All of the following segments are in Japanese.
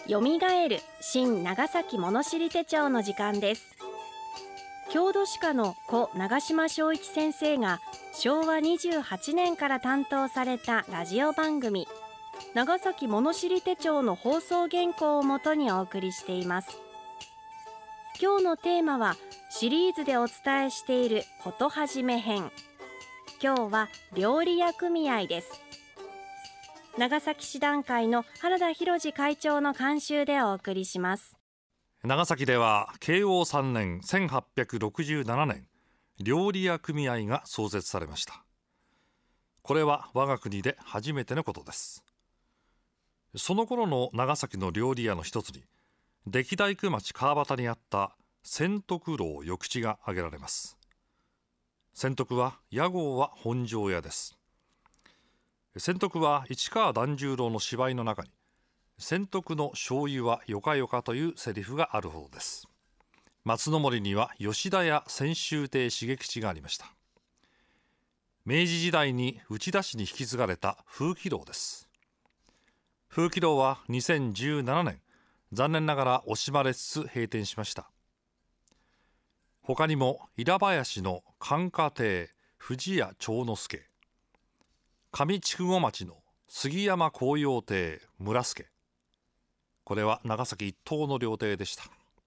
よみがえる新長崎物知り手帳の時間です。郷土史家の故長島昭一先生が昭和28年から担当されたラジオ番組長崎物知り手帳の放送原稿をもとにお送りしています。今日のテーマはシリーズでお伝えしていることはじめ編。今日は料理屋組合です。長崎市団会の原田博次会長の監修でお送りします。 長崎では慶応3年1867年料理屋組合が創設されました。これは我が国で初めてのことです。その頃の長崎の料理屋の一つに出来大工町川端にあった千徳楼緑地が挙げられます。千徳は屋号は本庄屋です。千徳は市川團十郎の芝居の中に千徳の醤油はよかよかというセリフがあるほどです。松の森には吉田屋千秋亭茂吉がありました。明治時代に内田市に引き継がれた風紀楼です。風紀楼は2017年残念ながら惜しまれつつ閉店しました。他にも稲林の寒華亭藤屋長之助、上筑後町の杉山紅葉亭村助、これは長崎一等の料亭でした。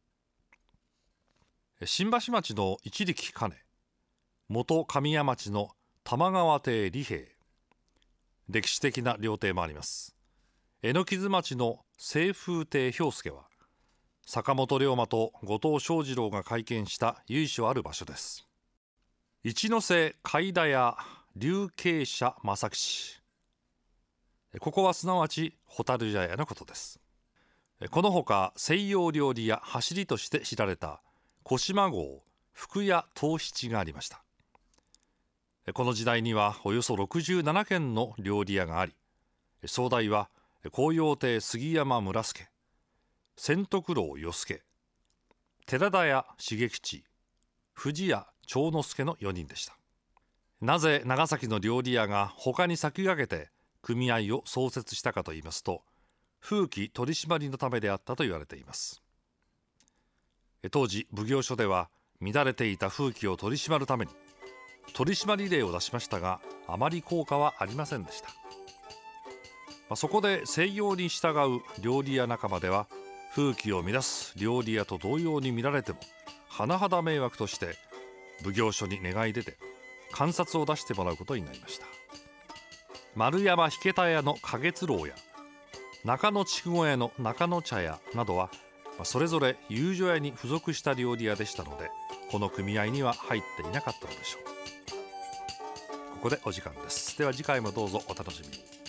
新橋町の一力兼、元神谷町の玉川亭利平、歴史的な料亭もあります。榎木津町の清風亭兵助は坂本龍馬と後藤象二郎が会見した由緒ある場所です。一ノ瀬海田屋龍慶社正吉、ここはすなわち蛍茶屋のことです。このほか西洋料理屋走りとして知られた小島郷福屋藤七がありました。この時代にはおよそ67軒の料理屋があり、総代は紅葉亭杉山村助、千徳楼与助、寺田屋茂吉、藤屋長之助の4人でした。なぜ長崎の料理屋が他に先駆けて組合を創設したかといいますと、風紀取り締まりのためであったと言われています。当時奉行所では乱れていた風紀を取り締まるために取締令を出しましたが、あまり効果はありませんでした。そこで西洋に従う料理屋仲間では風紀を乱す料理屋と同様に見られても甚だ迷惑として奉行所に願い出て鑑察を出してもらうことになりました。丸山引田屋の花月楼や中野筑後屋の中野茶屋などはそれぞれ遊女屋に付属した料理屋でしたので、この組合には入っていなかったのでしょう。ここでお時間です。では次回もどうぞお楽しみに。